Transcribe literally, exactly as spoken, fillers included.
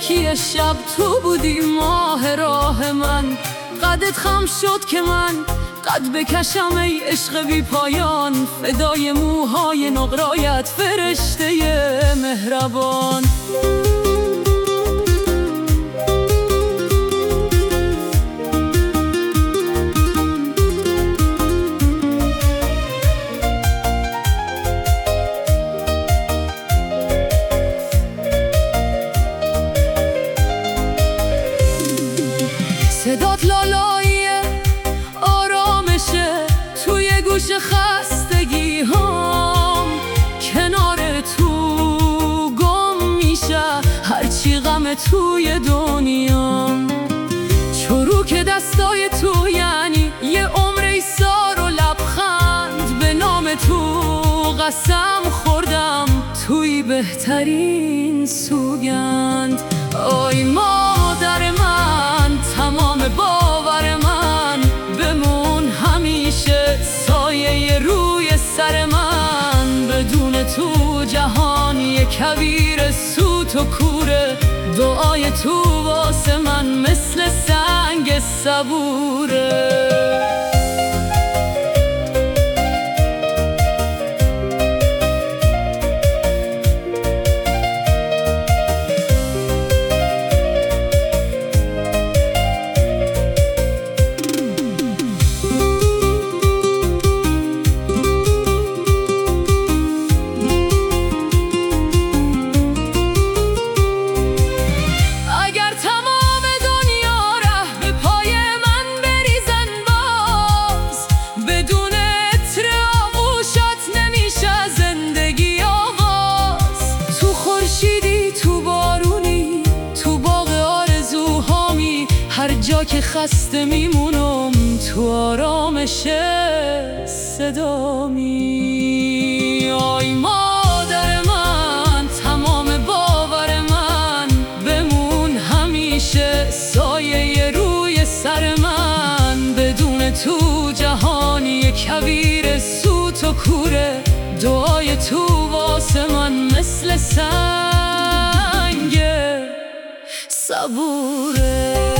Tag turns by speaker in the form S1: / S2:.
S1: تاریکی شب تو بودی ماه راه من. قدت خم شد که من قد بکشم ای عشق بی پایان، فدای موهای نقرایت فرشته مهربان. صدات لالایی آرامشه توی گوش خستگی هم، کنار تو گم میشه هرچی غم توی دنیا. چروک دستای تو یعنی یه عمر ایثار و لبخند، به نام تو قسم خوردم توی بهترین سوگند. آی مادر من تمام باور من، بمون همیشه سایه روی سر من. بدون تو جهان یه کویر سوت و کوره، دعای تو واسه من مثل سنگ صبوره. هر جا که خسته میمونم تو آرامش صدا می. آی مادر من تمام باور من، بمون همیشه سایه روی سر من. بدون تو جهان یک کویر سوت و کوره، دعای تو واسه من مثل سنگ صبوره.